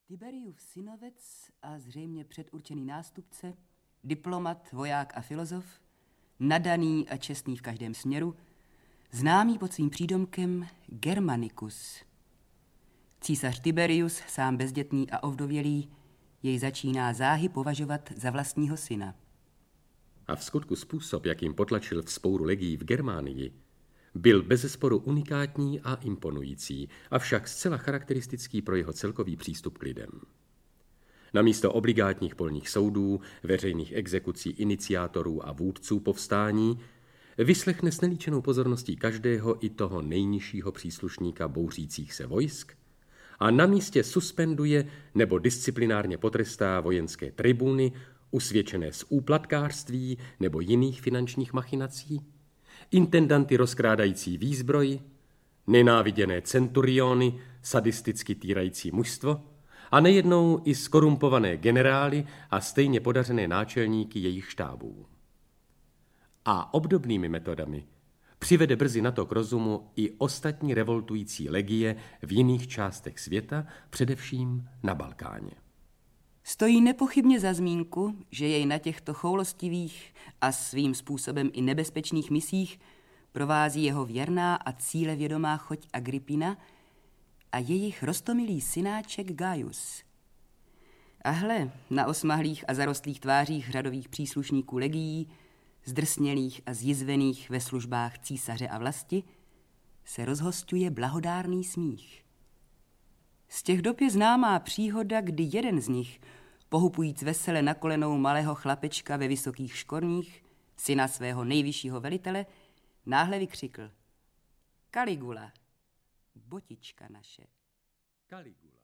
Tiberiův synovec a zřejmě předurčený nástupce, diplomat, voják a filozof, nadaný a čestný v každém směru, známý pod svým přídomkem Germanicus. Císař Tiberius, sám bezdětný a ovdovělý, jej začíná záhy považovat za vlastního syna. A v skutku způsob, jakým potlačil vzpouru legií v Germánii, byl bezesporu unikátní a imponující, avšak zcela charakteristický pro jeho celkový přístup k lidem. Namísto obligátních polních soudů, veřejných exekucí iniciátorů a vůdců povstání vyslechne s nelíčenou pozorností každého i toho nejnižšího příslušníka bouřících se vojsk a na místě suspenduje nebo disciplinárně potrestá vojenské tribuny usvědčené z úplatkářství nebo jiných finančních machinací, intendanty rozkrádající výzbroj, nenáviděné centuriony, sadisticky týrající mužstvo a nejednou i skorumpované generály a stejně podařené náčelníky jejich štábů. A obdobnými metodami přivede brzy na to k rozumu i ostatní revoltující legie v jiných částech světa, především na Balkáně. Stojí nepochybně za zmínku, že jej na těchto choulostivých a svým způsobem i nebezpečných misích provází jeho věrná a cílevědomá choť Agrippina a jejich roztomilý synáček Gaius. A hle, na osmahlých a zarostlých tvářích řadových příslušníků legií, zdrsnělých a zjizvených ve službách císaře a vlasti, se rozhosťuje blahodárný smích. Z těch dob je známá příhoda, kdy jeden z nich, pohupujíc vesele na kolenou malého chlapečka ve vysokých škorních, syna svého nejvyššího velitele, náhle vykřikl: Caligula, botička naše. Caligula.